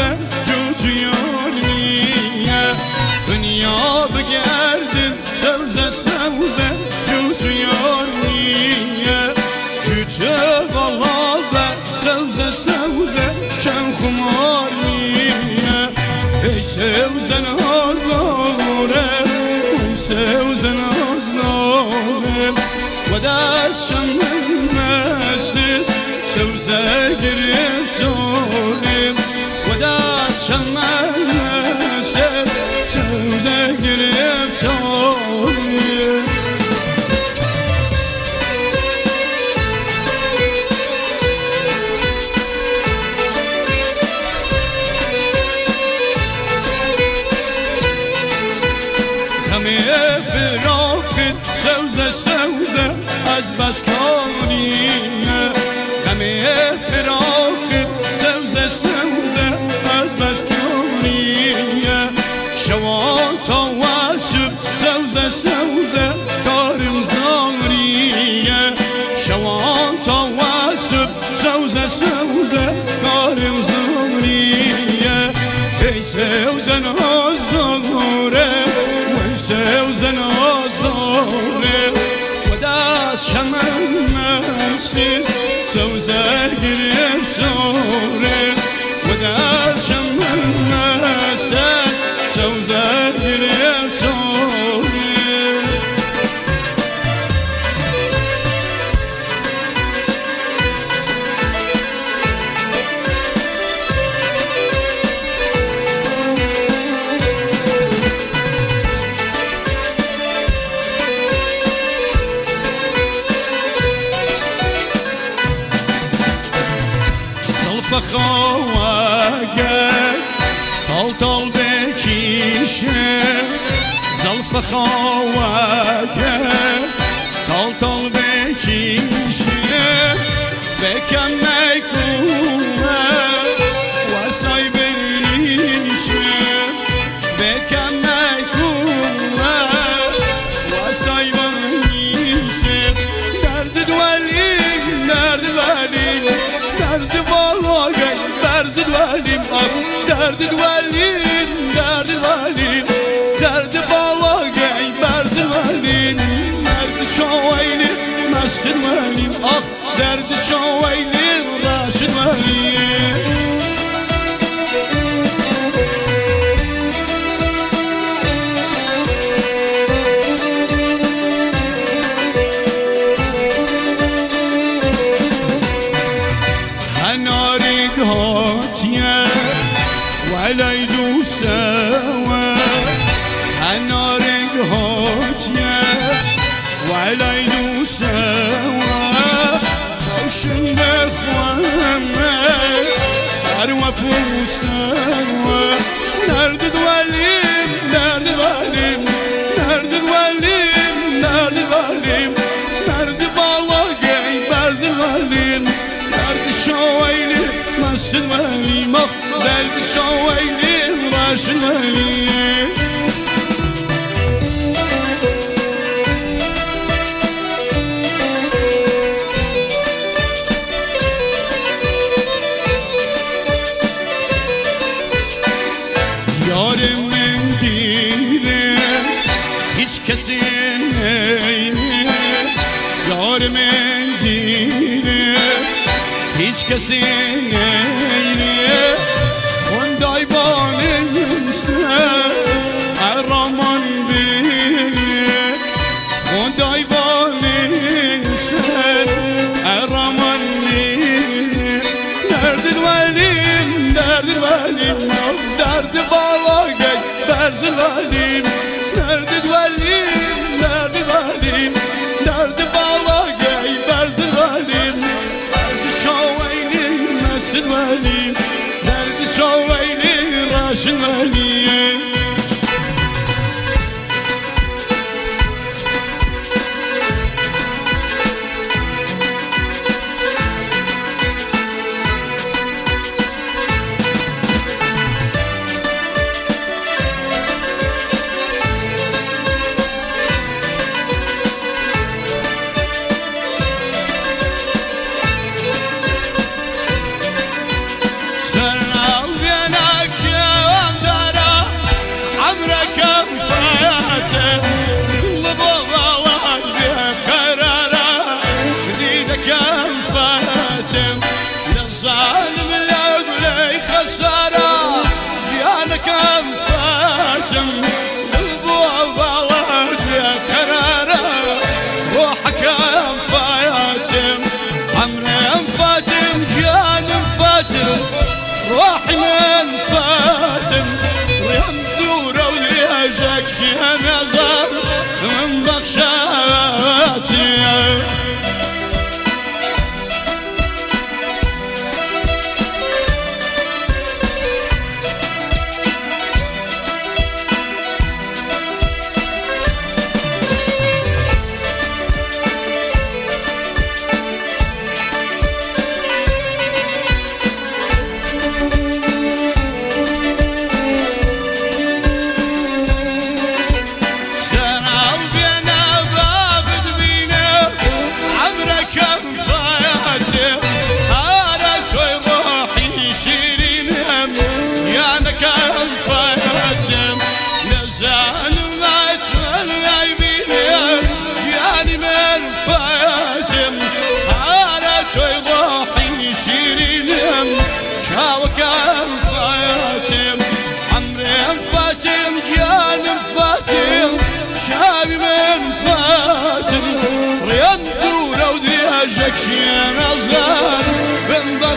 جوجیانیه دنیا بگردیم سوزه سوزه جوجیانیه جوجه غلابه سوزه سوزه چن خمارنیه ای سوزه نازاره ای سوزه نازاره و دستشم مسید سوزه گرفتاریم و دستشم مسید سوزه گرفتاریم همه فراقت سوزه سوزه از بس کاریه همه فراقت سوزه سوزه از بس کاریه شوان تا واسب سوزه سوزه کارم زاریه شوان تا واسب سوزه سوزه کارم زاریه ای سوزه نازاره سوزه نازاره و دست شمن مسید سوزه گرفتاره و دست شمن مسید سوزه گرفتاره خواهر طال طال بکیشه زلف خواهر طال طال بکیشه بکن میکنه واسای بریشه بکن میکنه واسای بریشه درد دولیم درد ولیم درد بالای برز دولیم درد دولیم درد ولیم درد بالای برز ولیم درد شویلی مست ولیم درد شویلی راشد ولیم هاتيه ولا يدوسوا هنارق هاتيه ولا يدوسوا وشن اخواننا اروى فوسوا درد دوليم درد وليم درد دوليم درد وليم درد بالاقي برز وليم درد شويلي مسجد وليم درد شويلي راشد وليم Yarım mendilim hiç kesin eyle Yarım mendilim hiç kesin eyle Konday bağlıysa Erraman bilir Konday bağlıysa Erraman bilir Derdi velim, derdi velim Derdi bağlayın, derdi velim Derdi velim, derdi velim Derdi bağlayın, derdi velim Derdi şoveylim, mesin velim Derdi şoveylim, raşın velim Sen al yana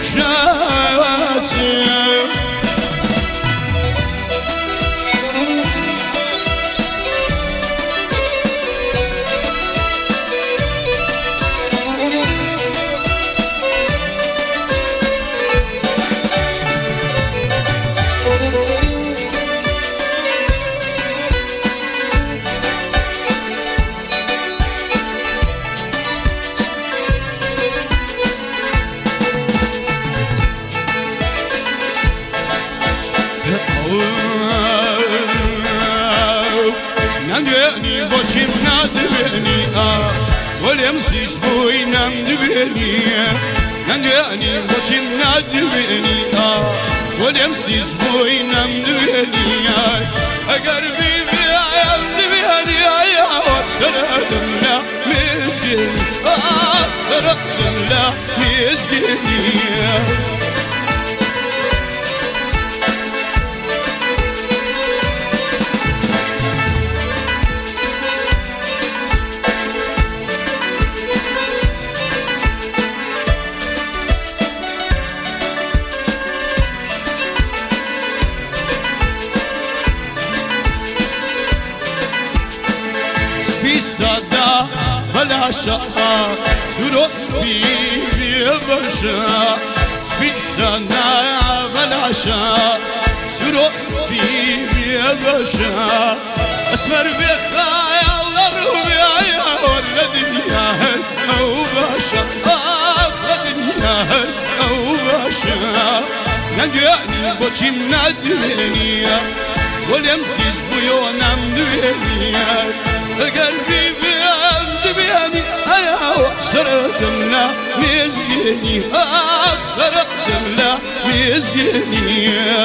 بخشاتي نمدني بوشي نادبني واليمسيس بوي نمدبني نمدني بوشي نادبني واليمسيس بوي نمدبني قلبي بيدبني يا سردم لا مسكين سردم لا مسكين صدا بلا شقا سروت بي برشا سبي صدا بلا شقا سروت بي برشا اسمر بخايا الله ربيع والذي ياهل او باشا الذي ياهل او باشا نجاني بوشي منادني واليمسيس بيو نمدني قلبي بيدبني سردم لا مسكيني سردم لا مسكيني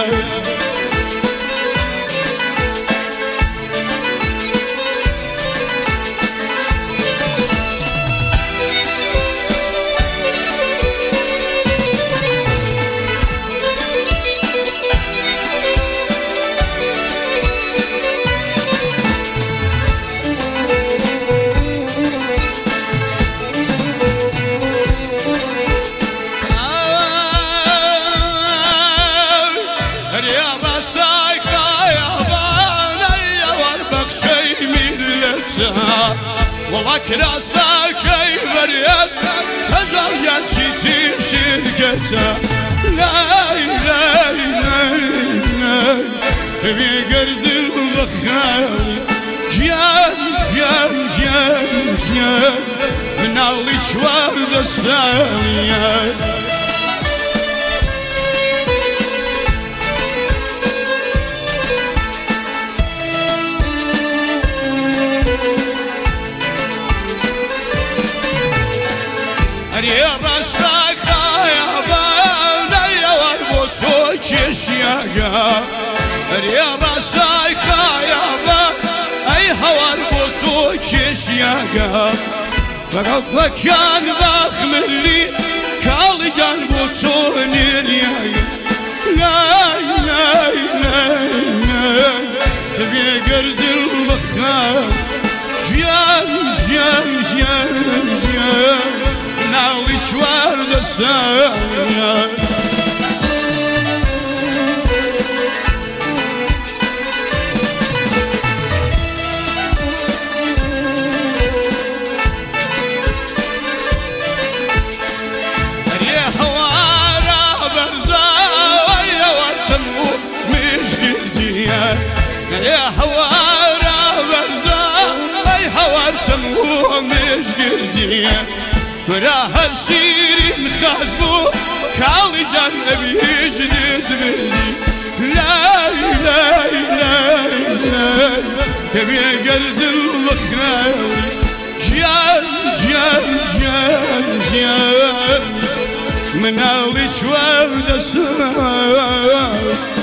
والله كراسة كيف ريت تجر ينشي شركته لا لا لا لا بقرد البخار جان جان جان جان من اللي شوار السامية يا راسك يا بني والبوسوك يشياقا يا راسك يا بني اي هوا البوسوك يشياقا فقط مكان ضخم اللي كالجان بوسوني لا لا لا لا بقرد البخار جان جان جان جان ناوي شوار السامية يا حوارى برزا ويا وتمو مش جديا يا حوارى برزا اي حوار تمو مش جديا راه السيرين خازبو كالي جان بيش نزبني لا لا لا لا تبي قرد الخاوي جان جان جان جان من اللي شوار دسام